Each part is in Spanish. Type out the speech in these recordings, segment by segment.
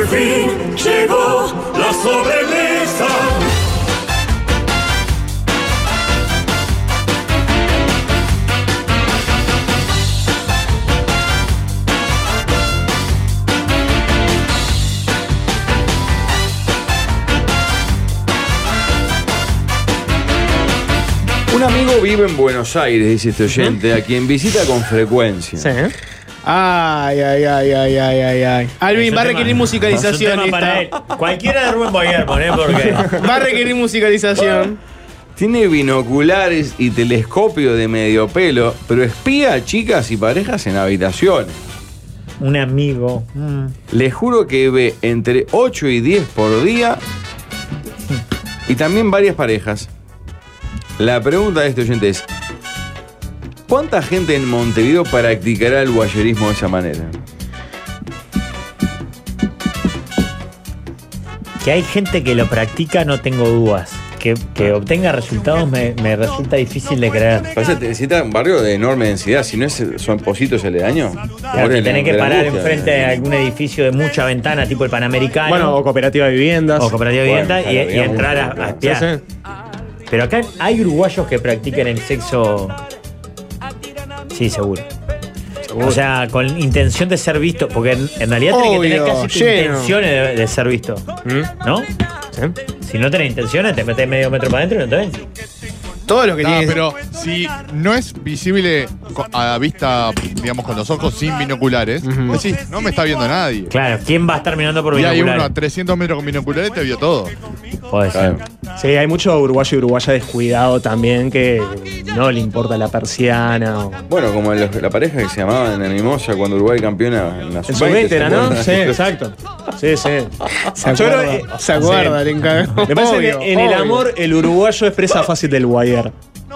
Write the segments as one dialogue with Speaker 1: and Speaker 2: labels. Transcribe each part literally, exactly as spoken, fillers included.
Speaker 1: fin llegó la sobremesa.
Speaker 2: Un amigo vive en Buenos Aires, dice este oyente, a quien visita con frecuencia.
Speaker 3: Sí. Ay, ay, ay, ay, ay, ay, ay. Alvin, va a requerir musicalización.
Speaker 4: Es un tema para él. Cualquiera de Rubén Boyermo, ¿eh? Porque
Speaker 3: va a requerir musicalización.
Speaker 2: Tiene binoculares y telescopio de medio pelo, pero espía a chicas y parejas en habitaciones.
Speaker 4: Un amigo. Mm.
Speaker 2: Le juro que ve entre ocho y diez por día y también varias parejas. La pregunta de este oyente es: ¿cuánta gente en Montevideo practicará el voyerismo de esa manera?
Speaker 4: Que hay gente que lo practica, no tengo dudas. Que, que obtenga resultados me, me resulta difícil de creer.
Speaker 2: Parece que necesita un barrio de enorme densidad. Si no es, son Positos aledaños.
Speaker 4: Claro, que tenés que parar enfrente de algún edificio de mucha ventana, tipo el Panamericano.
Speaker 3: Bueno, o cooperativa de viviendas.
Speaker 4: O cooperativa de
Speaker 2: Bueno,
Speaker 4: viviendas
Speaker 2: claro,
Speaker 4: y, y entrar a, a espiar.
Speaker 3: Sí, sí.
Speaker 4: Pero acá hay uruguayos que practican el sexo. Sí, seguro.
Speaker 3: Seguro.
Speaker 4: O sea, con intención de ser visto. Porque en, en realidad tenés que tener
Speaker 3: Obvio,
Speaker 4: casi tu
Speaker 3: lleno.
Speaker 4: intenciones de, de ser visto.
Speaker 3: ¿Mm?
Speaker 4: ¿No?
Speaker 3: ¿Sí?
Speaker 4: Si no tenés intenciones, te metés medio metro para adentro y no te ven.
Speaker 3: Todo lo que
Speaker 5: No,
Speaker 3: tiene.
Speaker 5: pero si no es visible co- a vista, digamos, con los ojos sin binoculares,
Speaker 3: Ujú.
Speaker 5: decís, no me está viendo nadie.
Speaker 4: Claro, ¿quién va a estar mirando por
Speaker 5: Y hay
Speaker 4: binoculares?
Speaker 5: uno a trescientos metros con binoculares y te vio todo.
Speaker 4: Puede ser.
Speaker 2: Claro.
Speaker 3: Sí, hay mucho uruguayo y uruguaya descuidado también que no le importa la persiana. O...
Speaker 2: Bueno, como los- la pareja que se llamaban en Mimosa cuando Uruguay campeona en la
Speaker 3: En
Speaker 2: sub
Speaker 3: su
Speaker 2: veinte,
Speaker 3: veinte, ¿no?
Speaker 2: ¿se
Speaker 3: Sí,
Speaker 2: acuerdan?
Speaker 3: exacto. Sí, sí.
Speaker 6: Se
Speaker 3: Yo creo
Speaker 6: acuerda,
Speaker 3: que-
Speaker 6: se acuerda,
Speaker 3: sí.
Speaker 6: le encagó.
Speaker 3: Me parece
Speaker 6: Obvio,
Speaker 3: que en el
Speaker 6: obvio.
Speaker 3: amor el uruguayo es presa fácil del guayer.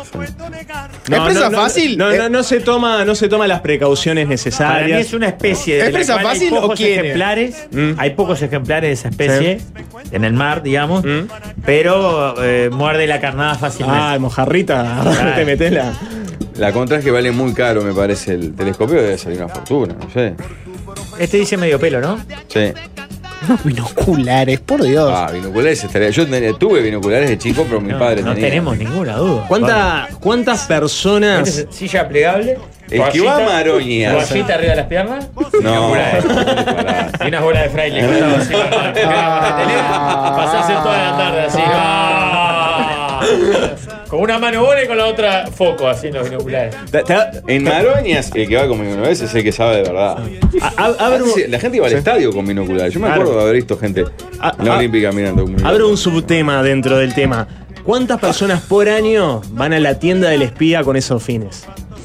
Speaker 6: ¿Es presa fácil?
Speaker 3: No,
Speaker 6: Eh,
Speaker 3: no, no se toma, no se toma las precauciones
Speaker 4: Para mí
Speaker 3: necesarias.
Speaker 4: es una especie de.
Speaker 6: ¿Es
Speaker 4: de la
Speaker 6: presa
Speaker 4: cual
Speaker 6: fácil
Speaker 4: hay
Speaker 6: o
Speaker 4: pocos
Speaker 6: quiere?
Speaker 4: ejemplares.
Speaker 3: Mm.
Speaker 4: Hay pocos ejemplares de esa especie en el mar, digamos.
Speaker 3: Mm.
Speaker 4: Pero eh, muerde la carnada fácilmente.
Speaker 3: Ah, mojarrita,
Speaker 4: Claro.
Speaker 3: te metela.
Speaker 2: La contra es que vale muy caro, me parece. El telescopio debe salir una fortuna, no sé.
Speaker 4: Este dice medio pelo, ¿no?
Speaker 2: Sí.
Speaker 6: Unos binoculares, por Dios.
Speaker 2: Ah, binoculares estaría. Yo tenía- tuve binoculares de chico, pero mi
Speaker 4: No,
Speaker 2: padre
Speaker 4: no
Speaker 2: tenía.
Speaker 4: tenemos ninguna duda.
Speaker 3: ¿Cuánta, ¿Cuántas personas?
Speaker 4: Este es silla plegable.
Speaker 2: El que va a Maroñas.
Speaker 4: Toallita arriba de las piernas.
Speaker 2: No.
Speaker 4: Binoculares. Y unas bolas de fraile. cortadas así, normal. Te quedás con la tele, pasás en toda la tarde así. ¡ah! Con una mano bola y con la otra foco, así en los binoculares.
Speaker 3: Te- te-
Speaker 2: En Maroñas, el que va con binoculares es el que sabe de verdad.
Speaker 3: a- a- abro,
Speaker 2: Antes, la gente iba al estadio con binoculares. Yo me
Speaker 3: Claro.
Speaker 2: acuerdo de haber visto gente
Speaker 3: Ah,
Speaker 2: en la
Speaker 3: ah.
Speaker 2: Olímpica mirando con binoculares.
Speaker 3: abro un subtema dentro del tema. ¿Cuántas personas por año van a la tienda del espía con esos fines?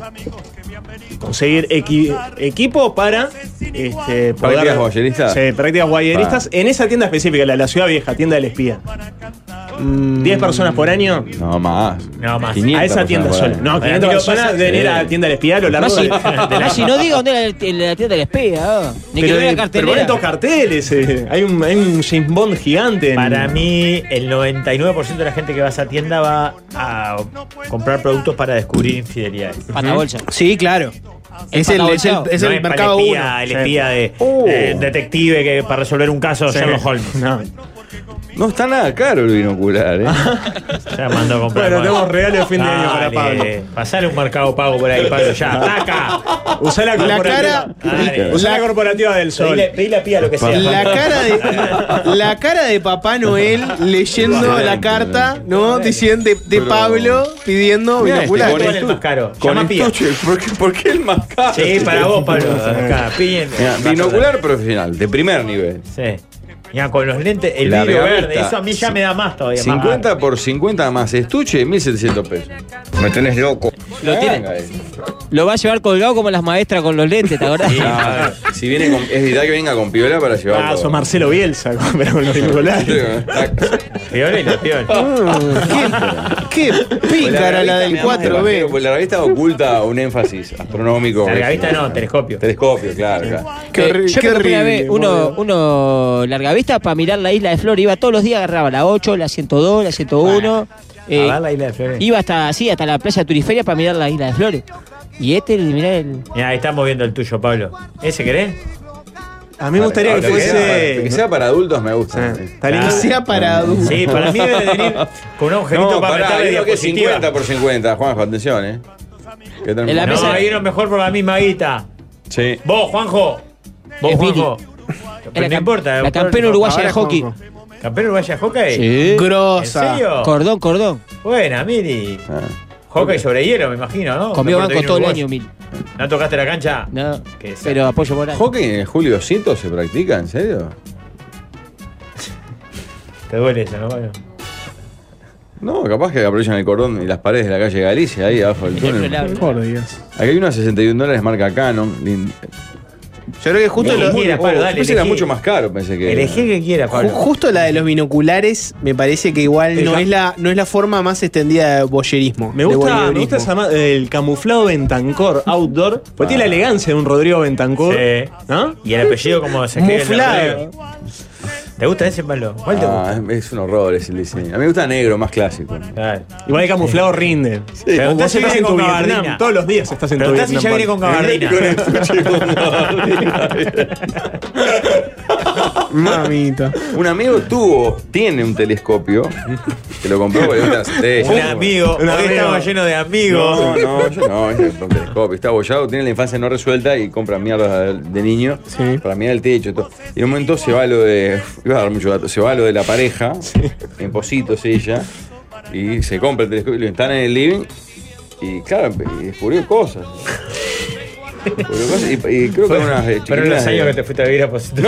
Speaker 3: Conseguir equi- equipo para este,
Speaker 2: ¿Prácticas voyeristas?
Speaker 3: Sí, prácticas guayeristas en esa tienda específica, la, la ciudad vieja, tienda del espía.
Speaker 6: Mm,
Speaker 3: ¿diez personas por año?
Speaker 2: No, más.
Speaker 4: No, más.
Speaker 2: quinientas
Speaker 3: A esa tienda
Speaker 2: personas
Speaker 3: sola.
Speaker 2: por
Speaker 3: No,
Speaker 2: año.
Speaker 3: quinientas
Speaker 4: Bueno,
Speaker 3: personas
Speaker 4: pasa-
Speaker 3: deben ir a la
Speaker 2: sí.
Speaker 3: tienda del espía a lo largo
Speaker 6: Maggi,
Speaker 3: de, de la-
Speaker 6: Maggi, no diga dónde era el- el- la tienda del espía. ah. Ni que
Speaker 3: Pero,
Speaker 6: no era
Speaker 3: de- pero
Speaker 6: cartelera.
Speaker 3: ponen dos carteles. eh. Hay, un, hay un James Bond gigante. en-
Speaker 4: Para mí, el noventa y nueve por ciento de la gente que va a esa tienda va a comprar productos para descubrir infidelidades.
Speaker 6: Patabolsa. Sí, claro. Es el, es el, es
Speaker 4: No
Speaker 6: el
Speaker 4: es para
Speaker 6: mercado
Speaker 4: el
Speaker 6: uno.
Speaker 4: espía, el
Speaker 3: Sí.
Speaker 4: espía de
Speaker 2: Oh.
Speaker 4: eh, detective que para resolver un caso,
Speaker 3: Sí.
Speaker 4: Sherlock Holmes.
Speaker 3: No.
Speaker 2: No está nada caro el binocular, ¿eh?
Speaker 4: Ya mandó a comprar.
Speaker 3: Bueno, tenemos regalo de fin de año para Pablo.
Speaker 4: Pasale un mercado pago por ahí, Pablo, ya. ¡Taca!
Speaker 3: Usá la
Speaker 6: La
Speaker 3: corporativa.
Speaker 6: cara-
Speaker 4: Dale.
Speaker 3: Usá la corporativa del sol.
Speaker 4: Pedile, pedile a pía lo que sea.
Speaker 6: La
Speaker 4: Pablo.
Speaker 6: cara de la cara de Papá Noel leyendo
Speaker 2: Excelente,
Speaker 6: la carta,
Speaker 2: ¿no?
Speaker 6: ¿no? Diciendo de, de
Speaker 2: Pero-
Speaker 6: Pablo pidiendo
Speaker 2: Mirá,
Speaker 6: binoculares.
Speaker 2: este,
Speaker 4: ¿Cuál es el más caro?
Speaker 2: Con
Speaker 4: Llama a pía.
Speaker 2: estuche. ¿Por qué, por qué el más caro?
Speaker 4: Sí, para vos, Pablo. Acá, pillen.
Speaker 2: Mira, binocular profesional, de primer nivel.
Speaker 4: Sí. Ya, con los lentes, el
Speaker 2: La
Speaker 4: vidrio
Speaker 2: regavista.
Speaker 4: verde, eso a mí ya me da más todavía. más
Speaker 2: cincuenta por cincuenta más estuche, mil setecientos pesos. Me tenés loco.
Speaker 6: Lo tiene-
Speaker 2: Venga, eh.
Speaker 6: Lo va a llevar colgado como las maestras con los lentes, ¿te acordás?
Speaker 2: Ah, si viene con, es verdad que venga con piola para llevarlo.
Speaker 3: Ah, sos Marcelo Bielsa, pero con los binoculares.
Speaker 4: Piola y la piola.
Speaker 6: Qué pícara la del cuatro B.
Speaker 2: Pues la revista oculta un énfasis astronómico.
Speaker 4: La revista no, telescopio.
Speaker 2: Telescopio, claro, claro.
Speaker 6: Qué
Speaker 3: Eh,
Speaker 6: horri-
Speaker 3: yo
Speaker 6: qué
Speaker 3: creo que una
Speaker 6: horrible,
Speaker 3: vez
Speaker 6: uno,
Speaker 3: boludo.
Speaker 6: uno largavista para mirar la isla de Flores. Iba todos los días, agarraba la ocho, la ciento dos, la ciento uno. eh,
Speaker 4: a ver la isla de Flores.
Speaker 6: iba hasta así, hasta la playa turiferia para mirar la isla de Flores. Y este, mirá el.
Speaker 4: Mira, ahí estamos viendo el tuyo, Pablo. ¿Ese querés?
Speaker 3: A mí me gustaría
Speaker 2: Ahora,
Speaker 3: que
Speaker 2: que sea para-
Speaker 3: fuese.
Speaker 2: que sea para adultos me gusta.
Speaker 3: Sí, está lindo.
Speaker 7: Que sea para adultos.
Speaker 4: Sí, para mí debe venir con un agujerito
Speaker 2: No,
Speaker 4: para
Speaker 2: pará,
Speaker 4: meterle
Speaker 2: hay uno que es
Speaker 4: diapositiva.
Speaker 2: cincuenta por cincuenta, Juanjo, atención, eh. Que termina-
Speaker 6: En la
Speaker 4: No,
Speaker 6: mesa-
Speaker 4: hay uno mejor por la misma guita.
Speaker 2: Sí.
Speaker 4: Vos, Juanjo. Vos,
Speaker 6: Es Billy.
Speaker 4: Juanjo.
Speaker 6: Es
Speaker 4: Pero
Speaker 6: la
Speaker 4: no
Speaker 6: cam-
Speaker 4: importa.
Speaker 6: la campeona uruguaya de
Speaker 7: Ahora,
Speaker 6: hockey.
Speaker 7: Juanjo.
Speaker 4: ¿Campeón uruguaya de hockey?
Speaker 6: Sí.
Speaker 4: ¿En
Speaker 7: Grosa.
Speaker 4: serio?
Speaker 6: Cordón, cordón.
Speaker 4: Buena, Miri.
Speaker 2: Ah.
Speaker 4: Hockey sobre hielo, me imagino, ¿no?
Speaker 6: Comió
Speaker 4: Deporte
Speaker 6: banco todo el
Speaker 4: uruguayo.
Speaker 6: año, Mil.
Speaker 4: ¿No tocaste la cancha?
Speaker 6: No,
Speaker 4: Qué sad.
Speaker 6: pero apoyo moral.
Speaker 2: ¿Hockey en el Julio Cito se practica? ¿En serio?
Speaker 4: Te duele eso, ¿no? Bueno.
Speaker 2: No, capaz que aprovechan el cordón y las paredes de la calle Galicia, ahí abajo del túnel.
Speaker 7: Por Dios.
Speaker 2: Aquí hay una sesenta y un dólares marca Canon. Lind-
Speaker 7: Yo creo que justo,
Speaker 4: Elegí,
Speaker 7: lo-
Speaker 4: mira, Pablo,
Speaker 2: Oh,
Speaker 4: dale,
Speaker 2: pensé que era
Speaker 4: elegí.
Speaker 2: mucho más caro, pensé que.
Speaker 4: Elegí el que quiera,
Speaker 7: ju-
Speaker 4: Pablo.
Speaker 7: justo la de los binoculares me parece que igual
Speaker 3: El
Speaker 7: no
Speaker 3: ca-
Speaker 7: es, la, no es la forma más extendida de boyerismo.
Speaker 3: Me
Speaker 7: de
Speaker 3: gusta, me
Speaker 7: voyeurismo.
Speaker 3: gusta esa ma- el camuflado Bentancor outdoor. Porque tiene la elegancia de un Rodrigo Bentancor.
Speaker 4: Sí.
Speaker 3: ¿No?
Speaker 4: Y el apellido como se escribe en la
Speaker 7: Muflado.
Speaker 4: red. ¿Te gusta ese, Pablo? ¿Cuál te
Speaker 2: Ah,
Speaker 4: gusta?
Speaker 2: es, es un horror ese el diseño. A mí me gusta negro, más clásico.
Speaker 4: Claro.
Speaker 3: Igual el camuflado rinde.
Speaker 4: Pero
Speaker 3: Vos
Speaker 4: vos si
Speaker 3: estás
Speaker 4: viene
Speaker 3: en tu
Speaker 4: con
Speaker 3: Vietnam.
Speaker 4: gabardina.
Speaker 3: Todos los días estás en tu
Speaker 4: Preguntá si
Speaker 3: Vietnam.
Speaker 4: ya viene con gabardina.
Speaker 7: Mamita.
Speaker 2: Un amigo tuvo, tiene un telescopio que lo compró porque le gustan las estrellas.
Speaker 4: Un amigo.
Speaker 3: Un
Speaker 4: Hoy
Speaker 3: amigo.
Speaker 4: estamos llenos de amigos.
Speaker 2: No, no, yo no, es un telescopio. Está abollado, tiene la infancia no resuelta y compra mierda de niño
Speaker 7: Sí.
Speaker 2: para mirar el techo y todo. Y en un momento se va lo de. Iba a dar mucho dato. Se va lo de la pareja, en Positos ella, y se compra el telescopio y lo instala en el living. Y claro, y descubrió cosas. Descubrió cosas y, y creo que unas eh,
Speaker 4: Pero en los
Speaker 2: chiquilinas
Speaker 4: años
Speaker 2: de-
Speaker 4: que te fuiste a vivir a Posito.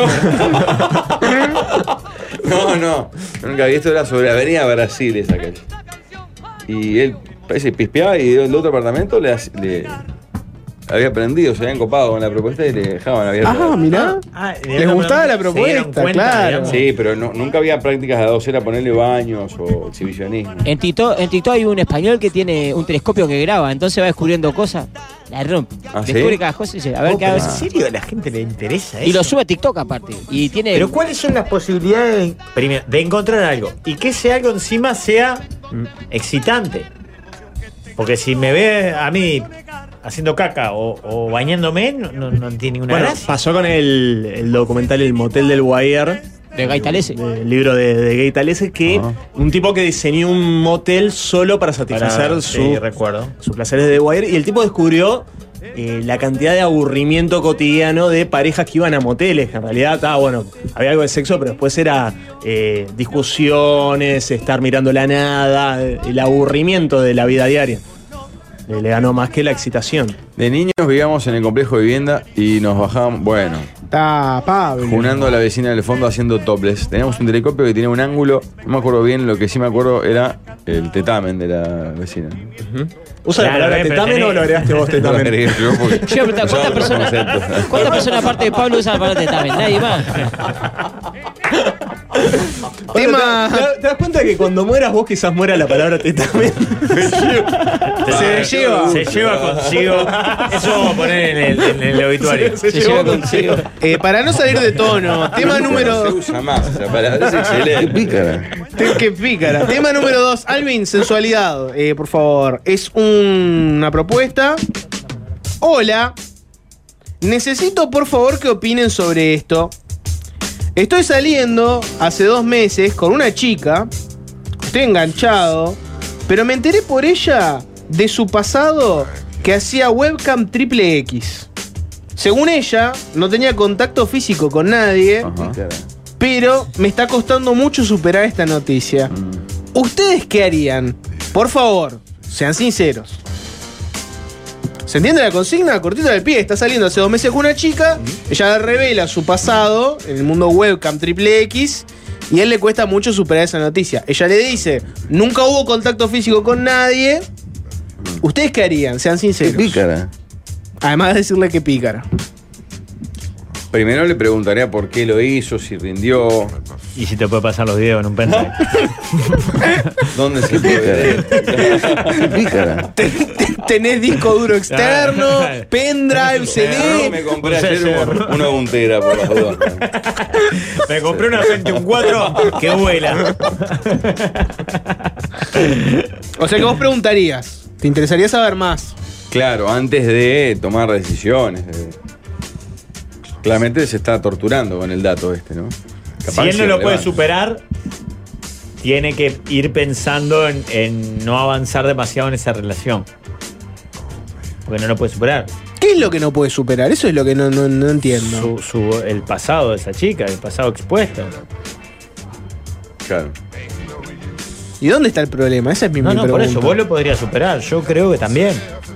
Speaker 2: No, no, nunca vi esto, era sobre Avenida Brasil esa calle. Y él parece que pispeaba y el otro apartamento le, hace- le había prendido, se habían copado con la propuesta y le dejaban abierto.
Speaker 7: Ah, mirá.
Speaker 4: Ah,
Speaker 7: Les gustaba la propuesta, claro.
Speaker 2: Sí, pero no- nunca había prácticas de a dos, era ponerle baños o exhibicionismo.
Speaker 6: En Tito, en Tito hay un español que tiene un telescopio que graba, entonces va descubriendo cosas, la rompe.
Speaker 2: ¿Ah, sí?
Speaker 6: Descubre cada cosa y dice, a ver qué
Speaker 4: ¿En
Speaker 6: hace.
Speaker 4: serio a la gente le interesa eso?
Speaker 6: Y lo sube a TikTok aparte. Y tiene.
Speaker 4: Pero ¿cuáles son las posibilidades, primero, de encontrar algo? Y que ese algo encima sea excitante. Porque si me ve a mí haciendo caca o, o bañándome, no, no, no tiene ninguna
Speaker 3: Bueno,
Speaker 4: gracia.
Speaker 3: pasó con el, el documental El Motel del Guayer.
Speaker 6: De Gaitalese.
Speaker 3: El libro de, de Gay Talese, que
Speaker 2: Ajá.
Speaker 3: un tipo que diseñó un motel solo para satisfacer
Speaker 4: Para-
Speaker 3: su,
Speaker 4: sí, recuerdo.
Speaker 3: sus placeres de Wire. Y el tipo descubrió eh, la cantidad de aburrimiento cotidiano de parejas que iban a moteles. Que en realidad estaba, bueno, había algo de sexo, pero después era eh, discusiones, estar mirando la nada, eh, el aburrimiento de la vida diaria. Le, le ganó más que la excitación.
Speaker 2: De niños vivíamos en el complejo de vivienda y nos bajábamos, bueno,
Speaker 7: Está Pablo.
Speaker 2: junando a la vecina del fondo haciendo topless. Teníamos un telescopio que tenía un ángulo, no me acuerdo bien, lo que sí me acuerdo era el tetamen de la vecina.
Speaker 3: ¿Usa la
Speaker 4: Claro,
Speaker 3: palabra
Speaker 4: eh, pero
Speaker 3: tetamen
Speaker 4: tenés-
Speaker 3: o lo agregaste vos
Speaker 2: Lo
Speaker 3: tetamen?
Speaker 2: agregué yo porque
Speaker 6: Yo voy a preguntar,
Speaker 2: usaba
Speaker 6: ¿cuántas
Speaker 2: otros
Speaker 6: personas,
Speaker 2: conceptos.
Speaker 6: ¿cuántas personas aparte de Pablo usan la palabra tetamen? Nadie más.
Speaker 7: Tema.
Speaker 3: ¿Te, te das cuenta que cuando mueras vos quizás muera la palabra tetamen?
Speaker 7: Se lleva.
Speaker 4: Se lleva consigo. Eso vamos a poner en el, en el obituario.
Speaker 3: Se
Speaker 6: Se
Speaker 3: llevó
Speaker 6: lleva
Speaker 3: con-
Speaker 6: consigo.
Speaker 7: Eh, para no salir de tono, tema
Speaker 2: No
Speaker 7: número.
Speaker 2: se usa más esa palabra, es excelente. Pícara.
Speaker 7: Te- Qué pícara. Tema número dos. Alvin, sensualidad. Eh, por favor. Es un- una propuesta. Hola. Necesito, por favor, que opinen sobre esto. Estoy saliendo hace dos meses con una chica. Estoy enganchado. Pero me enteré por ella de su pasado que hacía webcam triple X. Según ella, no tenía contacto físico con nadie.
Speaker 2: Ajá.
Speaker 7: Pero me está costando mucho superar esta noticia. ¿Ustedes qué harían? Por favor, sean sinceros. ¿Se entiende la consigna? Cortita del pie. Está saliendo hace dos meses con una chica. Ella le revela su pasado en el mundo webcam triple X. Y a él le cuesta mucho superar esa noticia. Ella le dice, nunca hubo contacto físico con nadie. ¿Ustedes qué harían? Sean sinceros.
Speaker 2: Pícara.
Speaker 7: Además de decirle que pícara.
Speaker 2: Primero le preguntaría por qué lo hizo, si rindió,
Speaker 4: Y si te puede pasar los videos en un pendrive.
Speaker 2: dónde se puede. Pícara.
Speaker 7: Tenés disco duro externo, pendrive, C D.
Speaker 2: Me compré ayer un- una puntera por las dudas.
Speaker 4: Me compré una Pentium cuatro que vuela.
Speaker 7: O sea que vos preguntarías. ¿Te interesaría saber más?
Speaker 2: Claro, antes de tomar decisiones. de- Claramente se está torturando con el dato este, ¿no? Capaz
Speaker 4: Si él no
Speaker 2: que
Speaker 4: lo
Speaker 2: se
Speaker 4: puede
Speaker 2: levanta.
Speaker 4: superar, tiene que ir pensando en, en no avanzar demasiado en esa relación. Porque no lo puede superar.
Speaker 7: ¿Qué es lo que no puede superar? Eso es lo que no, no, no entiendo.
Speaker 4: Su, su- el pasado de esa chica, el pasado expuesto.
Speaker 2: Claro.
Speaker 7: ¿Y dónde está el problema? Esa es mi,
Speaker 4: No,
Speaker 7: mi
Speaker 4: no, por
Speaker 7: pregunta.
Speaker 4: eso, vos lo podrías superar. Yo creo que también.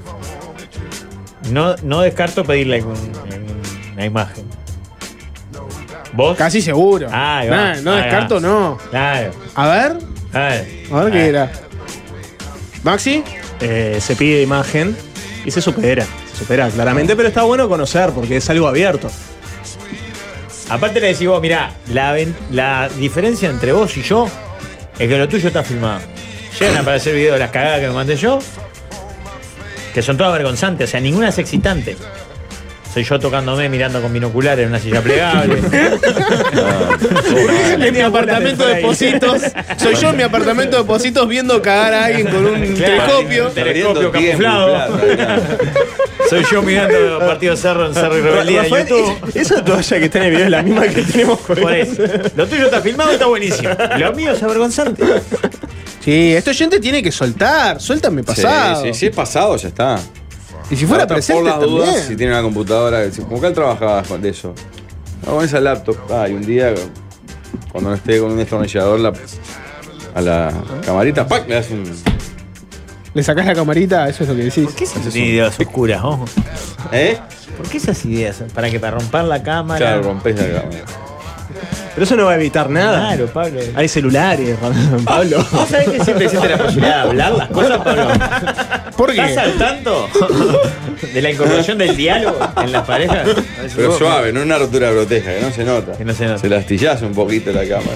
Speaker 4: No, no descarto pedirle un- un- una imagen. ¿Vos?
Speaker 7: Casi seguro.
Speaker 4: Ah, ahí va,
Speaker 7: Nah, no
Speaker 4: ahí
Speaker 7: descarto,
Speaker 4: va.
Speaker 7: no.
Speaker 4: Claro.
Speaker 7: A ver,
Speaker 4: A ver,
Speaker 7: a ver qué
Speaker 4: Ah.
Speaker 7: era. Maxi,
Speaker 3: Eh, se pide imagen y se supera. Se supera claramente, pero está bueno conocer porque es algo abierto.
Speaker 4: Aparte le decís vos, mirá, la, ven- la diferencia entre vos y yo es que lo tuyo está filmado. Llegan a aparecer videos de las cagadas que me mandé yo, que son todas vergonzantes, o sea, ninguna es excitante. Soy yo tocándome, mirando con binoculares en una silla plegable.
Speaker 7: en mi apartamento de Positos. Soy yo en mi apartamento de Positos viendo cagar a alguien con un telescopio.
Speaker 4: Telescopio
Speaker 2: Perdiendo tiempo,
Speaker 4: camuflado.
Speaker 2: plata, claro.
Speaker 4: Soy yo mirando Partido Cerro en Cerro y Rebeldía de
Speaker 3: Rafael,
Speaker 4: YouTube.
Speaker 3: es- esa toalla que está en el video es la misma que tenemos con
Speaker 4: Por
Speaker 3: él.
Speaker 4: eso. Lo tuyo está filmado, está buenísimo. Lo mío es avergonzante.
Speaker 7: Sí, este oyente tiene que soltar. Suéltame pasado.
Speaker 2: Sí, sí, si es pasado, ya está.
Speaker 7: Y si fuera
Speaker 2: La otra,
Speaker 7: presente
Speaker 2: por las dudas,
Speaker 7: también.
Speaker 2: si tiene una computadora, si- como que él trabajaba con de eso. No, con esa laptop. Ah, y un día, cuando no esté con un destornillador, la, a la camarita, ¡pac! Le das un.
Speaker 7: Le sacás la camarita, eso es lo que decís.
Speaker 4: ¿Por qué esas ideas oscuras, ojo?
Speaker 2: ¿Eh?
Speaker 4: ¿Por qué esas ideas? ¿Para que ¿Para romper la cámara?
Speaker 2: Claro, rompes la cámara.
Speaker 3: Pero eso no va a evitar nada.
Speaker 4: Claro, Pablo.
Speaker 3: Hay celulares, Pablo.
Speaker 4: ¿Vos sabés que siempre existe la posibilidad de hablar las cosas, Pablo?
Speaker 7: ¿Por
Speaker 4: ¿Estás
Speaker 7: qué?
Speaker 4: al tanto de la incorporación del diálogo en las parejas?
Speaker 2: Pero suave, no una rotura grotesca, que no se nota.
Speaker 4: Que no se nota.
Speaker 2: Se la astillás un poquito la cámara.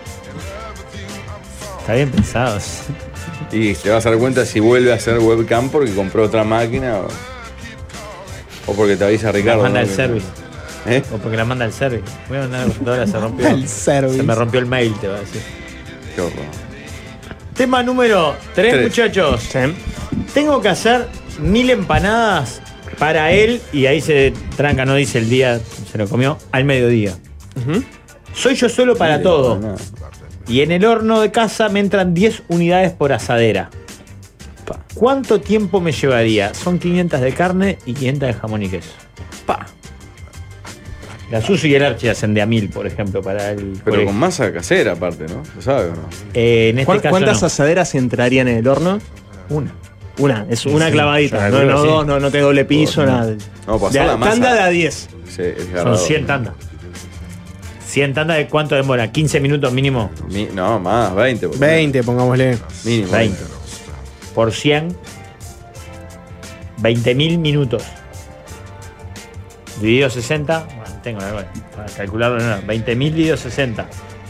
Speaker 4: Está bien pensado.
Speaker 2: Y te vas a dar cuenta si vuelve a hacer webcam porque compró otra máquina o, o porque te avisa
Speaker 4: La
Speaker 2: Ricardo.
Speaker 4: manda
Speaker 2: ¿no?
Speaker 4: el
Speaker 2: Que-
Speaker 4: service.
Speaker 2: ¿Eh?
Speaker 4: O porque la manda el service. Voy a mandar la computadora, se rompió.
Speaker 7: El service.
Speaker 4: Se me rompió el mail, te va a decir.
Speaker 2: Qué horror.
Speaker 4: Tema número tres,
Speaker 2: Tres.
Speaker 4: muchachos.
Speaker 3: Sí.
Speaker 4: Tengo que hacer mil empanadas para él, y ahí se tranca, no dice el día, se lo comió, al mediodía.
Speaker 3: Ujú.
Speaker 4: Soy yo solo para
Speaker 2: Sí,
Speaker 4: todo.
Speaker 2: nada.
Speaker 4: Y en el horno de casa me entran diez unidades por asadera. ¿Cuánto tiempo me llevaría? Son quinientas de carne y quinientas de jamón y queso. Pa. La Susi y el Archie hacen de a mil, por ejemplo, para el
Speaker 2: Pero
Speaker 4: colegio.
Speaker 2: con masa casera aparte, ¿no? ¿Se sabe o no?
Speaker 4: Eh, en este
Speaker 3: ¿Cuán-
Speaker 4: caso
Speaker 3: ¿Cuántas
Speaker 4: no.
Speaker 3: asaderas entrarían en el horno?
Speaker 4: Una.
Speaker 3: Una, es
Speaker 4: Sí,
Speaker 3: una
Speaker 4: sí,
Speaker 3: clavadita.
Speaker 4: yo
Speaker 3: No,
Speaker 4: creo
Speaker 3: no,
Speaker 4: que sí.
Speaker 3: dos, no, no te doble piso,
Speaker 2: No.
Speaker 3: nada.
Speaker 2: No, pasar
Speaker 3: De-
Speaker 2: la masa.
Speaker 3: Tanda de a diez.
Speaker 2: Sí, es
Speaker 4: Son
Speaker 2: ganador.
Speaker 4: cien tandas. cien tandas de cuánto demora? ¿quince minutos mínimo?
Speaker 2: Mi- no, más, veinte. por
Speaker 7: veinte, pongámosle.
Speaker 2: Mínimo.
Speaker 4: veinte. Por cien, veinte mil minutos. Dividido sesenta, bueno, tengo la para calcularlo, no, veinte mil dividido sesenta.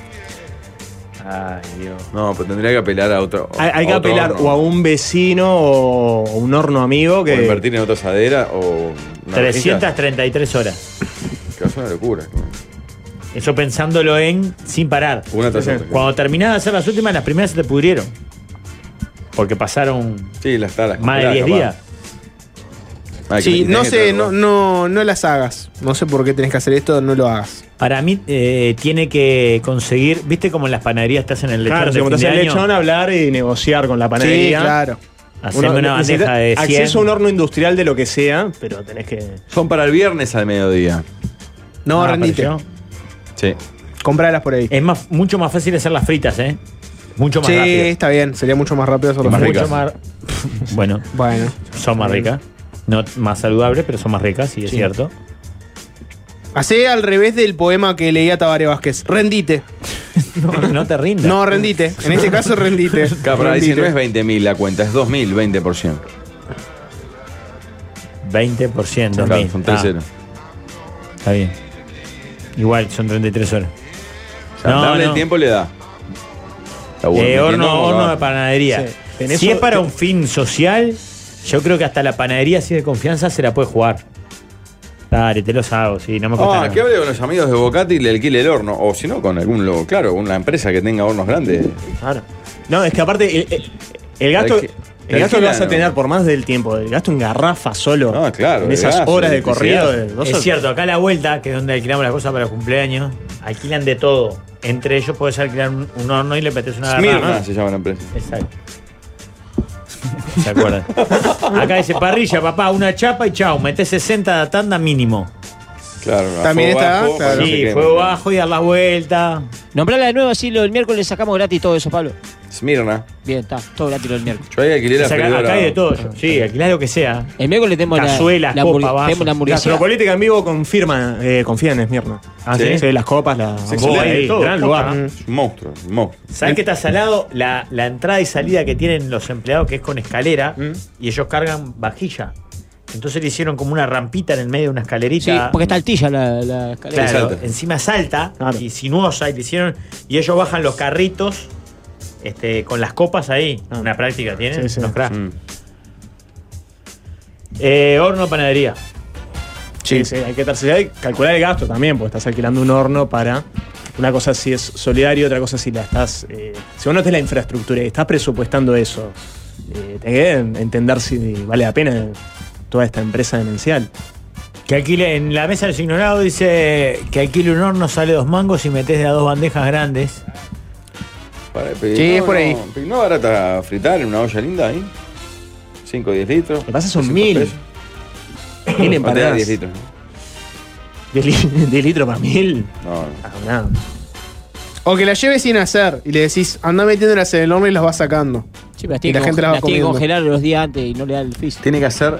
Speaker 4: Ay, Dios.
Speaker 2: No, pero tendría que apelar a otro.
Speaker 3: Hay, hay que
Speaker 2: a otro
Speaker 3: apelar
Speaker 2: horno.
Speaker 3: o a un vecino o a un horno amigo
Speaker 2: O
Speaker 3: que.
Speaker 2: invertir en otra asadera o. una
Speaker 4: trescientas treinta y tres horas.
Speaker 2: rejilla, Que es una locura.
Speaker 4: Eso pensándolo en sin parar.
Speaker 2: Una tras otra.
Speaker 4: Cuando terminás de hacer las últimas, las primeras se te pudrieron. Porque pasaron
Speaker 2: Sí, las está, las
Speaker 4: más de
Speaker 2: comprás,
Speaker 4: diez
Speaker 2: capaz.
Speaker 4: días.
Speaker 2: Ah, que
Speaker 7: Sí,
Speaker 2: tenés
Speaker 7: no
Speaker 2: que
Speaker 7: sé,
Speaker 2: traer,
Speaker 7: no, no, no las hagas. No sé por qué tenés que hacer esto, no lo hagas.
Speaker 4: Para mí eh, tiene que conseguir, ¿viste como en las panaderías te hacen el lechón
Speaker 3: Claro,
Speaker 4: de
Speaker 3: si
Speaker 4: fin
Speaker 3: montas
Speaker 4: de
Speaker 3: el
Speaker 4: año?
Speaker 3: lechón, hablar y negociar con la
Speaker 7: Sí,
Speaker 3: panadería.
Speaker 7: claro.
Speaker 4: Hacerme
Speaker 3: Uno
Speaker 4: una
Speaker 3: necesita
Speaker 4: bandeja de cien.
Speaker 3: acceso a un horno industrial de lo que sea, pero tenés que.
Speaker 2: Son para el viernes al mediodía.
Speaker 7: No,
Speaker 4: Ah,
Speaker 7: rendite.
Speaker 4: apareció.
Speaker 2: Sí.
Speaker 7: Compralas por ahí.
Speaker 4: Es más, mucho más fácil hacer las fritas, ¿eh? Mucho más
Speaker 7: Sí,
Speaker 4: rápido.
Speaker 7: está bien. Sería mucho más rápido hacerlo
Speaker 2: Más
Speaker 7: frito.
Speaker 2: ricas.
Speaker 4: Mucho más... Bueno,
Speaker 7: Bueno.
Speaker 4: son más ricas. No más saludables, pero son más ricas, sí, es
Speaker 7: Sí.
Speaker 4: cierto.
Speaker 7: Hacé al revés del poema que leía Tabaré Vázquez. Rendite.
Speaker 4: No, no te rindas.
Speaker 7: No, rendite. En este caso, rendite.
Speaker 2: Capra dice
Speaker 7: Rendite.
Speaker 2: no es veinte mil la cuenta, es dos mil, veinte por ciento.
Speaker 4: veinte por ciento.
Speaker 2: Claro,
Speaker 4: mil.
Speaker 2: son tres
Speaker 4: Ah,
Speaker 2: ceros.
Speaker 4: está bien. Igual, son treinta y tres horas.
Speaker 2: O sea,
Speaker 4: No,
Speaker 2: darle
Speaker 4: no.
Speaker 2: el tiempo le da. Está bueno,
Speaker 4: Eh,
Speaker 2: metiendo
Speaker 4: horno,
Speaker 2: como
Speaker 4: horno
Speaker 2: va.
Speaker 4: de panadería.
Speaker 3: Sí. Tenés
Speaker 4: Si es
Speaker 3: o-
Speaker 4: para
Speaker 3: te-
Speaker 4: un fin social, yo creo que hasta la panadería, si es de confianza, se la puede jugar. Dale, te los hago, sí, no me cuesta
Speaker 2: Ah,
Speaker 4: nada.
Speaker 2: que hable con los amigos de Bocati y le alquile el horno. O si no, con algún, lo- claro, una empresa que tenga hornos grandes.
Speaker 3: Claro. No, es que aparte, el, el- el gasto,
Speaker 2: ¿Sabés
Speaker 3: El gasto que vas a
Speaker 2: no.
Speaker 3: tener por más del tiempo, el gasto en garrafa solo.
Speaker 2: No, claro,
Speaker 3: En
Speaker 2: de
Speaker 3: esas
Speaker 2: gas,
Speaker 3: horas
Speaker 2: de
Speaker 3: de corrido.
Speaker 2: electricidad.
Speaker 3: De dos
Speaker 4: Es
Speaker 3: horas.
Speaker 4: cierto, acá a la vuelta, que es donde alquilamos las cosas para los cumpleaños, alquilan de todo. Entre ellos puedes alquilar un, un horno y le metes una
Speaker 2: Smirna
Speaker 4: garrafa.
Speaker 2: se llama la empresa.
Speaker 4: Exacto. ¿Se acuerdan? Acá dice parrilla, papá, una chapa y chau, metés sesenta de tanda mínimo.
Speaker 2: Claro, a
Speaker 7: También
Speaker 2: fuego
Speaker 7: está,
Speaker 2: bajo,
Speaker 7: claro.
Speaker 2: para que no se
Speaker 4: Sí,
Speaker 2: queme.
Speaker 4: fuego bajo y dar la vuelta.
Speaker 6: Nombrala de nuevo así, lo del miércoles sacamos gratis todo eso, Pablo.
Speaker 2: Smirna.
Speaker 6: Bien, está, todo gratis lo del miércoles.
Speaker 2: Yo ahí alquilé la
Speaker 4: O sea, acá,
Speaker 2: freidora.
Speaker 4: acá hay de todo. yo. Sí, alquilás lo que sea.
Speaker 6: El miércoles tenemos la,
Speaker 4: Cazuelas,
Speaker 6: la,
Speaker 4: copa,
Speaker 6: hamburg-
Speaker 4: vasos.
Speaker 6: tenemos la hamburguesa.
Speaker 3: Gastropolítica en vivo confirma, eh, confía en Esmirna.
Speaker 4: ¿Ah,
Speaker 2: sí?
Speaker 3: Sí, las copas, la
Speaker 2: Sí,
Speaker 3: vos
Speaker 2: excelente.
Speaker 3: ahí,
Speaker 4: Todo,
Speaker 3: gran
Speaker 4: posta,
Speaker 3: lugar.
Speaker 4: ¿no?
Speaker 2: Es un monstruo, un monstruo.
Speaker 4: ¿Sabes qué está salado? La, la entrada y salida que tienen los empleados, que es con escalera, y ellos cargan vajilla. Entonces le hicieron como una rampita en el medio de una escalerita.
Speaker 6: Sí, porque está altilla la, la escalera.
Speaker 4: Claro,
Speaker 2: salta.
Speaker 4: encima salta
Speaker 3: Claro.
Speaker 4: y sinuosa y le hicieron. Y ellos bajan los carritos este, con las copas ahí.
Speaker 3: Ah.
Speaker 4: Una práctica tienen.
Speaker 3: Sí, sí.
Speaker 4: Unos cracks.
Speaker 2: Mm.
Speaker 4: Eh, horno, panadería.
Speaker 3: Sí, sí, hay que tercerizar y calcular el gasto también, porque estás alquilando un horno para. Una cosa si es solidario, otra cosa si la estás. Eh, si vos no tenés la infraestructura y estás presupuestando eso, eh, tenés que entender si vale la pena toda esta empresa demencial.
Speaker 4: Que alquile, en la mesa de los ignorados dice que alquile un horno, sale dos mangos y metés de a dos bandejas grandes.
Speaker 2: Para, pero
Speaker 7: Sí,
Speaker 2: no,
Speaker 7: es por ahí.
Speaker 2: No, pero no barata fritar en una olla linda ahí. cinco o diez litros.
Speaker 3: Lo que pasa son
Speaker 2: trescientos
Speaker 3: mil.
Speaker 2: pesos.
Speaker 3: Mil
Speaker 2: Cuando te da
Speaker 3: empanadas.
Speaker 2: diez litros.
Speaker 3: diez li- diez litros para mil.
Speaker 2: No, no.
Speaker 3: Ah, nada.
Speaker 7: O que la lleves sin hacer y le decís, anda metiéndolas en el horno y las vas sacando.
Speaker 6: Sí, pero las
Speaker 7: Y
Speaker 6: tiene
Speaker 7: la
Speaker 6: que,
Speaker 7: gente
Speaker 6: conge-
Speaker 7: las va
Speaker 6: las tiene que
Speaker 7: comiendo.
Speaker 6: congelar los días antes y no le da el físico.
Speaker 2: Tiene que hacer.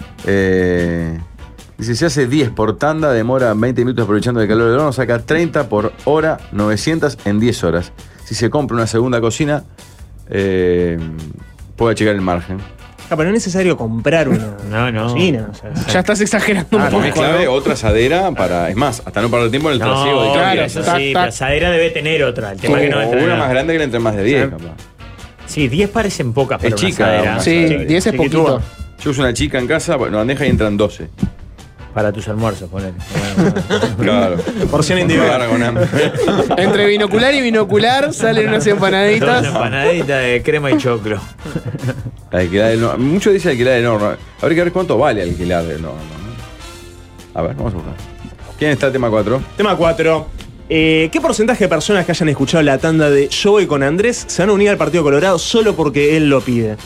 Speaker 2: Eh, dice, si hace diez por tanda, demora veinte minutos aprovechando el calor del horno, saca treinta por hora, novecientos en diez horas. Si se compra una segunda cocina, eh, puede checar el margen.
Speaker 3: Ah, pero no es necesario comprar una
Speaker 4: No, no.
Speaker 3: cocina. o sea,
Speaker 7: Ya estás exagerando
Speaker 2: Ah,
Speaker 7: un
Speaker 2: también es
Speaker 7: poco.
Speaker 2: clave
Speaker 7: ¿no?
Speaker 2: otra asadera para. Es más, hasta no perder tiempo en el trasiego de
Speaker 4: No,
Speaker 2: cambio.
Speaker 7: claro,
Speaker 4: eso
Speaker 7: tac,
Speaker 4: sí,
Speaker 7: tac.
Speaker 4: la asadera debe tener otra. El tema
Speaker 2: O
Speaker 4: que no entra
Speaker 2: una
Speaker 4: nada.
Speaker 2: más grande que le entre más de diez,
Speaker 3: Sí.
Speaker 2: capaz.
Speaker 4: Sí, diez parecen pocas para
Speaker 2: Es
Speaker 4: una
Speaker 2: chica,
Speaker 4: asadera.
Speaker 2: una
Speaker 7: Sí,
Speaker 2: asadera.
Speaker 7: diez es
Speaker 3: Chiquitúa.
Speaker 7: poquito.
Speaker 2: Yo uso una chica en casa, bueno, bandeja y entran doce.
Speaker 4: Para tus almuerzos, ponele.
Speaker 2: Claro.
Speaker 3: Porción individual.
Speaker 2: Ahora con hambre.
Speaker 7: Entre binocular y binocular salen unas
Speaker 4: Dos
Speaker 7: empanaditas.
Speaker 4: empanaditas de crema y choclo.
Speaker 2: Alquilar el horno. Muchos dicen alquilar el horno. Habría que ver cuánto vale alquilar el horno. ¿no? A ver, vamos a buscar. ¿Quién está tema cuatro?
Speaker 3: Tema cuatro. Eh, ¿Qué porcentaje de personas que hayan escuchado la tanda de Yo voy con Andrés se van a unir al Partido Colorado solo porque él lo pide?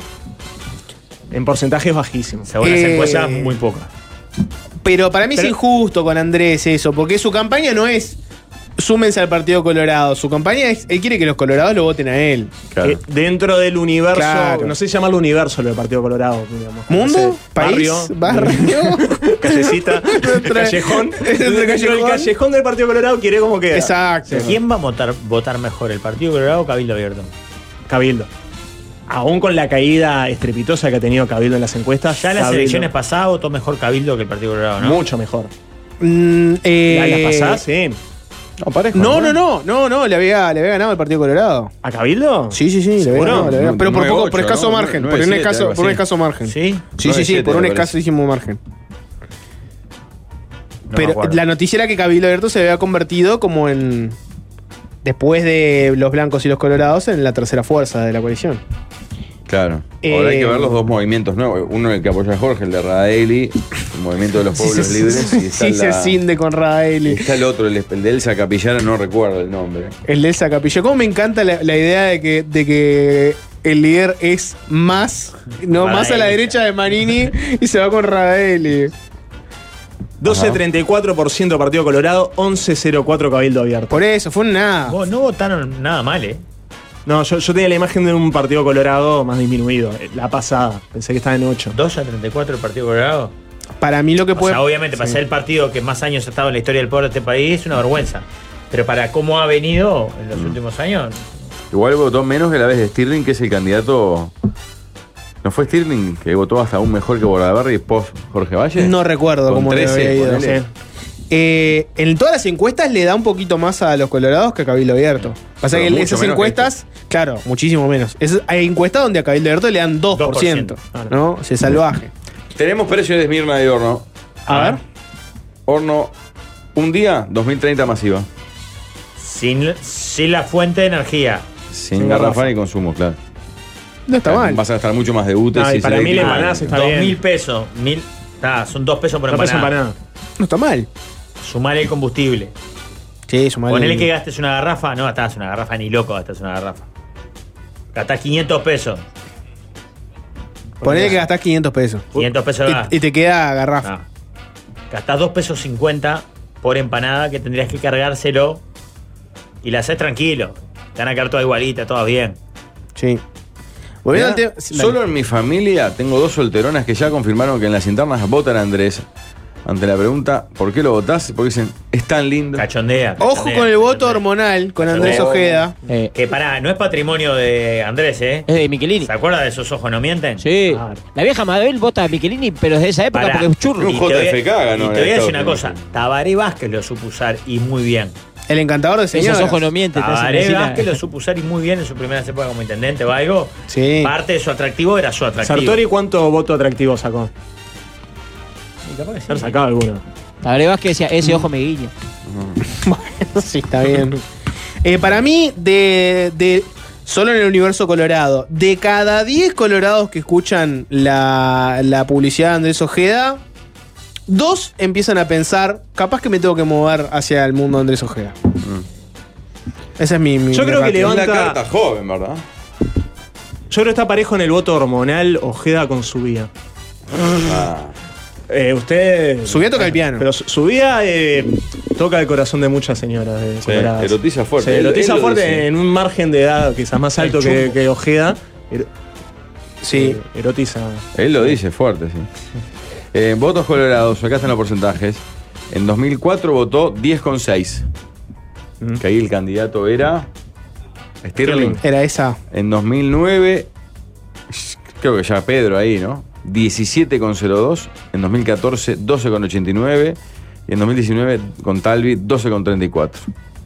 Speaker 3: En porcentajes bajísimos.
Speaker 4: Según las
Speaker 7: Eh,
Speaker 4: encuestas, muy pocas.
Speaker 7: Pero para mí
Speaker 3: Pero-
Speaker 7: es injusto con Andrés eso, porque su campaña no es súmense al Partido Colorado. Su campaña es, él quiere que los colorados lo voten a él.
Speaker 2: Claro.
Speaker 3: Eh, dentro del universo,
Speaker 7: Claro.
Speaker 3: no sé si llamarlo universo lo del Partido Colorado, digamos.
Speaker 7: ¿Mundo?
Speaker 3: No sé,
Speaker 7: ¿País?
Speaker 3: barrio,
Speaker 7: ¿Barrio?
Speaker 3: callecita,
Speaker 7: Nuestra-
Speaker 3: callejón.
Speaker 7: Nuestro
Speaker 3: Dentro del
Speaker 7: callejón.
Speaker 3: callejón del Partido Colorado quiere como que
Speaker 7: Exacto.
Speaker 4: ¿Quién va a votar, votar mejor, el Partido Colorado o Cabildo Abierto?
Speaker 3: Cabildo. Aún con la caída estrepitosa que ha tenido Cabildo en las encuestas,
Speaker 4: Ya en las
Speaker 3: Cabildo,
Speaker 4: elecciones pasadas votó mejor Cabildo que el Partido Colorado, ¿no?
Speaker 3: mucho mejor.
Speaker 7: Mm, eh,
Speaker 3: ¿La, las pasadas? Sí.
Speaker 2: No, parejo.
Speaker 7: No, no, no, no, no, le había, le había ganado el Partido Colorado.
Speaker 3: ¿A Cabildo?
Speaker 7: Sí, sí, sí, le había
Speaker 3: ¿Seguro?
Speaker 7: ganado, le había ganado. Pero por
Speaker 2: nueve
Speaker 7: poco,
Speaker 2: ocho,
Speaker 7: por escaso
Speaker 2: ¿no?
Speaker 7: margen,
Speaker 2: nueve
Speaker 7: por un
Speaker 2: siete,
Speaker 7: escaso,
Speaker 2: algo
Speaker 7: por un
Speaker 2: así.
Speaker 7: escaso margen.
Speaker 4: ¿Sí?
Speaker 7: Sí, sí,
Speaker 2: nueve
Speaker 7: sí,
Speaker 2: siete,
Speaker 7: por un
Speaker 2: me parece.
Speaker 7: escasísimo margen.
Speaker 4: No me
Speaker 7: Pero
Speaker 4: acuerdo.
Speaker 7: la noticia era que Cabildo Abierto se había convertido como en. Después de los blancos y los colorados, en la tercera fuerza de la coalición.
Speaker 2: Claro.
Speaker 7: Eh,
Speaker 2: Ahora hay que ver los dos movimientos nuevos. Uno el que apoya a Jorge, el de Radaeli, el movimiento de los pueblos libres. Y está,
Speaker 7: Sí, se
Speaker 2: la-
Speaker 7: cinde con
Speaker 2: y
Speaker 7: Raeli.
Speaker 2: está el otro, el, el de Elsa Capillara, no recuerdo el nombre.
Speaker 7: El de Elsa Capillo. ¿Cómo me encanta la, la idea de que, de que el líder es más, no más a la
Speaker 4: Radaeli.
Speaker 7: derecha de Manini y se va con Raeli?
Speaker 3: doce coma treinta y cuatro por ciento Partido Colorado, once coma cero cuatro Cabildo Abierto.
Speaker 7: Por eso, fue un nada.
Speaker 4: Vos no votaron nada mal, ¿eh?
Speaker 3: No, yo, yo tenía la imagen de un Partido Colorado más disminuido. eh, La pasada, pensé que estaba en ocho.
Speaker 4: dos a treinta y cuatro el Partido Colorado.
Speaker 7: Para mí lo que
Speaker 4: O
Speaker 7: puede.
Speaker 4: sea, obviamente, para
Speaker 7: Sí.
Speaker 4: ser el partido que más años ha estado en la historia del pueblo de este país, es una vergüenza. Pero para cómo ha venido en los últimos años,
Speaker 2: Igual votó menos que la vez de Stirling, que es el candidato. ¿No fue Stirling que votó hasta aún mejor que Bordaberry post Jorge Valle?
Speaker 7: No recuerdo
Speaker 2: Con
Speaker 7: cómo le
Speaker 2: trece,
Speaker 7: había ido.
Speaker 2: ponele.
Speaker 7: Sí. Eh, en todas las encuestas le da un poquito más a los colorados que a Cabildo Abierto. Pasa
Speaker 2: Pero
Speaker 7: que
Speaker 2: mucho
Speaker 7: esas
Speaker 2: menos que
Speaker 7: encuestas, claro, muchísimo menos. Es- hay encuestas donde a Cabildo Abierto le dan dos por ciento,
Speaker 4: dos por ciento,
Speaker 7: ¿no? Se salvaje.
Speaker 2: Tenemos precios de Esmirna de horno.
Speaker 7: A ver.
Speaker 2: Horno, un día, dos mil treinta masiva.
Speaker 4: sin, sin la fuente de energía.
Speaker 2: Sin
Speaker 3: Sin
Speaker 2: garrafa
Speaker 3: garrafa.
Speaker 2: ni consumo, claro.
Speaker 7: No está mal.
Speaker 2: Vas a gastar mucho más de U T E
Speaker 3: No, y
Speaker 2: si
Speaker 3: para
Speaker 2: se
Speaker 3: mil
Speaker 2: eléctrico.
Speaker 3: empanadas está
Speaker 4: Dos
Speaker 3: bien.
Speaker 4: mil pesos. Mil, ah, son dos pesos por
Speaker 3: No pasa
Speaker 4: empanada.
Speaker 3: empanada.
Speaker 7: No está mal.
Speaker 4: Sumar el combustible.
Speaker 7: Sí, sumale.
Speaker 4: Ponele que gastes una garrafa. No gastás una garrafa ni loco, gastás una garrafa. Gastás quinientos pesos.
Speaker 7: Ponele que gastás quinientos pesos.
Speaker 4: quinientos pesos de gas.
Speaker 7: Y, y te queda garrafa.
Speaker 4: Ah. Gastás dos pesos cincuenta por empanada que tendrías que cargárselo y la haces tranquilo. Te van a quedar todas igualitas, todas bien.
Speaker 7: Sí. Volviendo al
Speaker 2: Mirá,
Speaker 7: tema.
Speaker 2: solo en mi familia tengo dos solteronas que ya confirmaron que en las internas votan a Andrés. Ante la pregunta, ¿por qué lo votás? Porque dicen, es tan lindo.
Speaker 4: Cachondea.
Speaker 7: Ojo
Speaker 4: cachondea,
Speaker 7: con el voto
Speaker 4: cachondea.
Speaker 7: hormonal con Andrés
Speaker 4: Oh.
Speaker 7: Ojeda.
Speaker 6: Eh,
Speaker 4: Que pará, no es patrimonio de Andrés, ¿eh?
Speaker 6: es de Michelini.
Speaker 4: ¿Se acuerda de esos ojos no mienten?
Speaker 6: Sí.
Speaker 3: Claro.
Speaker 6: La vieja Mabel vota a Michelini, pero es de esa época
Speaker 4: Pará.
Speaker 6: porque es churro.
Speaker 2: Un
Speaker 4: Y te voy a-
Speaker 2: J F K ganó
Speaker 4: Y
Speaker 2: en
Speaker 4: te voy a decir
Speaker 2: Estados
Speaker 4: una cosa.
Speaker 2: Unidos.
Speaker 4: Tabaré Vázquez lo supo usar y muy bien.
Speaker 7: El encantador de señoras.
Speaker 6: Esos ojos no mienten. te hacen
Speaker 4: Tabaré
Speaker 6: decir la-
Speaker 4: Vázquez lo supo usar y muy bien en su primera época como intendente o algo.
Speaker 7: Sí.
Speaker 4: Parte de su atractivo era su atractivo.
Speaker 3: Sartori, ¿cuánto voto atractivo sacó?
Speaker 4: Y capaz que sí.
Speaker 3: Haber sacado alguno.
Speaker 6: Tabaré Vázquez decía, ese ojo me guiña.
Speaker 7: Bueno, sí, está bien. Eh, para mí, de, de solo en el universo colorado, de cada diez colorados que escuchan la, la publicidad de Andrés Ojeda, dos empiezan a pensar, capaz que me tengo que mover hacia el mundo de Andrés Ojeda. Esa es mi, mi
Speaker 3: Yo
Speaker 7: mi
Speaker 3: creo que
Speaker 7: ratio.
Speaker 2: Es la
Speaker 3: levanta-
Speaker 2: carta joven, ¿verdad?
Speaker 3: Yo creo que está parejo en el voto hormonal Ojeda con Subía.
Speaker 2: Ah.
Speaker 3: Eh, usted.
Speaker 7: Subía toca el piano.
Speaker 3: Pero Su- Subía eh, toca el corazón de muchas señoras. De
Speaker 2: Sí,
Speaker 3: coloradas.
Speaker 2: erotiza fuerte.
Speaker 3: Sí,
Speaker 2: Él-
Speaker 3: erotiza
Speaker 2: él lo
Speaker 3: fuerte
Speaker 2: dice.
Speaker 3: en un margen de edad quizás más alto que, que Ojeda. Ero-
Speaker 7: Sí.
Speaker 3: eh, erotiza.
Speaker 2: Él lo dice fuerte, sí. Eh, votos colorados, acá están los porcentajes. En dos mil cuatro votó diez coma seis.
Speaker 3: Mm.
Speaker 2: Que ahí el candidato era Stirling.
Speaker 7: Era esa.
Speaker 2: En dos mil nueve, creo que ya Pedro ahí, ¿no? diecisiete coma cero dos. En dos mil catorce, doce coma ochenta y nueve. Y en dos mil diecinueve, con Talvi, doce coma treinta y cuatro.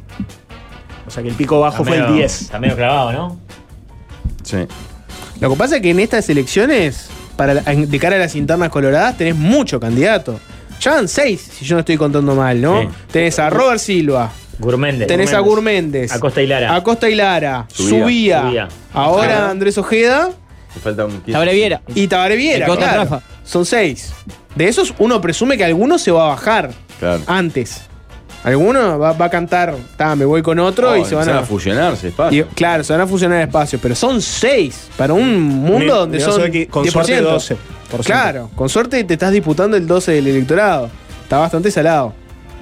Speaker 3: O sea que el pico bajo
Speaker 4: Está
Speaker 3: fue el
Speaker 4: medio-
Speaker 3: diez.
Speaker 4: Está medio clavado, ¿no?
Speaker 2: Sí.
Speaker 7: Lo que pasa es que en estas elecciones, para la- de cara a las internas coloradas, tenés mucho candidato. Ya van seis, si yo no estoy contando mal, ¿no?
Speaker 4: Sí.
Speaker 7: Tenés a Robert Silva,
Speaker 4: Gurméndez.
Speaker 7: tenés a Gur Méndez,
Speaker 4: Acosta y Lara.
Speaker 7: Acosta y Lara,
Speaker 2: Subía.
Speaker 7: Subía,
Speaker 4: Subía.
Speaker 7: ahora
Speaker 2: Ojeda.
Speaker 7: Andrés Ojeda
Speaker 2: Me falta un quince.
Speaker 6: Tabaré Viera.
Speaker 7: y Tabaré Viera.
Speaker 6: El que vota
Speaker 7: claro.
Speaker 6: Rafa.
Speaker 7: Son seis. De esos, uno presume que alguno se va a bajar
Speaker 2: Claro.
Speaker 7: antes. Alguno va, va a cantar, "Ta, me voy con otro"
Speaker 2: Oh,
Speaker 7: y se van
Speaker 2: empiezan
Speaker 7: a.
Speaker 2: a fusionarse, espacio.
Speaker 7: y- claro, se van a fusionar espacios, pero son seis para un mundo
Speaker 3: Me-
Speaker 7: donde
Speaker 3: me vas a
Speaker 7: son
Speaker 3: ver que con
Speaker 7: diez por
Speaker 3: suerte
Speaker 7: ciento.
Speaker 3: doce por ciento.
Speaker 7: Claro, con suerte te estás disputando el doce del electorado. Está bastante salado.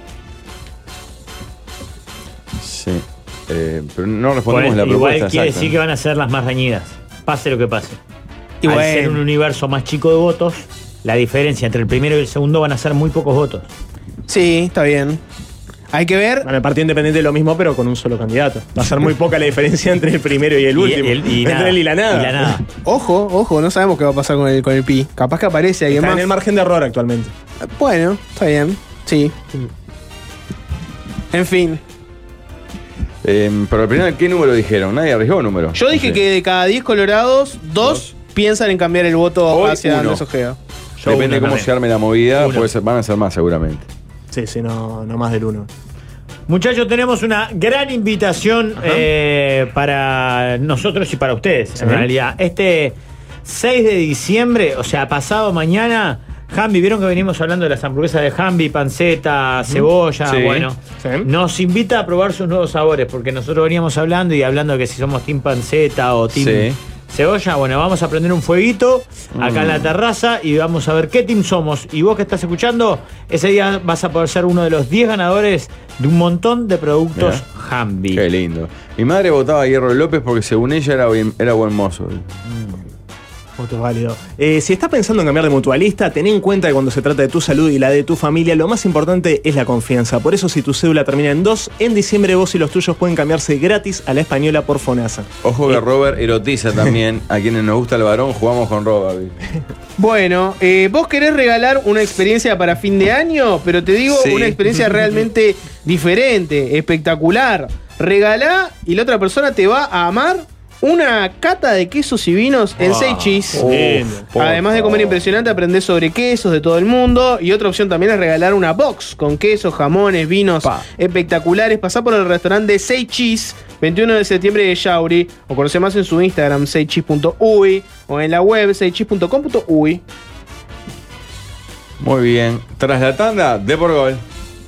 Speaker 2: Sí. Eh, pero no respondemos
Speaker 4: Pues,
Speaker 2: la
Speaker 4: igual
Speaker 2: propuesta
Speaker 4: quiere
Speaker 2: exacta.
Speaker 4: decir que van a ser las más reñidas. Pase lo que pase.
Speaker 7: Y
Speaker 4: Al
Speaker 7: bueno.
Speaker 4: ser un universo más chico de votos, la diferencia entre el primero y el segundo van a ser muy pocos votos.
Speaker 7: Sí, está bien. Hay que ver.
Speaker 3: Bueno, el Partido Independiente es lo mismo, pero con un solo candidato. Va a ser muy poca la diferencia entre el primero y el último.
Speaker 4: Y, el- y
Speaker 3: entre
Speaker 4: nada,
Speaker 3: él y la nada.
Speaker 4: y la nada.
Speaker 7: Ojo, ojo, no sabemos qué va a pasar con el, con el Pi. Capaz que aparece alguien
Speaker 3: Está
Speaker 7: más.
Speaker 3: en el margen de error actualmente.
Speaker 7: Bueno, está bien. Sí. En fin.
Speaker 2: Eh, pero al final, ¿qué número dijeron? Nadie arriesgó número.
Speaker 7: Yo dije
Speaker 2: Sí.
Speaker 7: que de cada diez colorados, dos piensan en cambiar el voto
Speaker 2: Hoy,
Speaker 7: hacia
Speaker 2: uno.
Speaker 7: Andrés Ojeda.
Speaker 4: Yo
Speaker 2: Depende de
Speaker 4: uno
Speaker 2: cómo
Speaker 4: también.
Speaker 2: se arme la movida,
Speaker 4: Uno.
Speaker 2: puede ser- van a ser más seguramente.
Speaker 3: Sí, sí, no, no más del uno.
Speaker 4: Muchachos, tenemos una gran invitación eh, para nosotros y para ustedes, en realidad. Este seis de diciembre, o sea, pasado mañana, Hambi, vieron que venimos hablando de las hamburguesas de Hambi, panceta, cebolla,
Speaker 2: Sí.
Speaker 4: bueno.
Speaker 3: Sí.
Speaker 4: Nos invita a probar sus nuevos sabores, porque nosotros veníamos hablando y hablando de que si somos team panceta o team
Speaker 2: Sí.
Speaker 4: cebolla, bueno, vamos a prender un fueguito acá
Speaker 2: Mm.
Speaker 4: en la terraza y vamos a ver qué team somos. Y vos que estás escuchando, ese día vas a poder ser uno de los diez ganadores de un montón de productos
Speaker 2: Mirá.
Speaker 4: Hambi.
Speaker 2: Qué lindo. Mi madre votaba a Hierro López porque según ella era, bien- era buen mozo.
Speaker 3: Voto válido. Eh, si estás pensando en cambiar de mutualista, ten en cuenta que cuando se trata de tu salud y la de tu familia, lo más importante es la confianza. Por eso, si tu cédula termina en dos, en diciembre vos y los tuyos pueden cambiarse gratis a la española por FONASA.
Speaker 2: Ojo que Robert erotiza también. A quienes nos gusta el varón, jugamos con Robert. ¿viste?
Speaker 7: Bueno, eh, vos querés regalar una experiencia para fin de año, pero te digo
Speaker 2: Sí.
Speaker 7: una experiencia realmente diferente, espectacular. Regalá y la otra persona te va a amar una cata de quesos y vinos en
Speaker 2: Ah,
Speaker 7: Seichis.
Speaker 2: oh, por
Speaker 7: Además de comer
Speaker 2: favor.
Speaker 7: impresionante, aprendés sobre quesos de todo el mundo. Y otra opción también es regalar una box con quesos, jamones, vinos
Speaker 2: Pa.
Speaker 7: espectaculares. Pasá por el restaurante de Seichis, veintiuno de septiembre de Yauri. O conoce más en su Instagram, seichis punto uy. O en la web, seichis punto com punto uy.
Speaker 2: Muy bien. Tras la tanda, de por gol.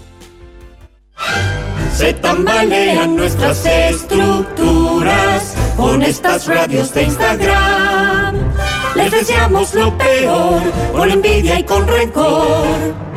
Speaker 1: Se tambalean nuestras estructuras con estas radios de Instagram. Les deseamos lo peor, con envidia y con rencor.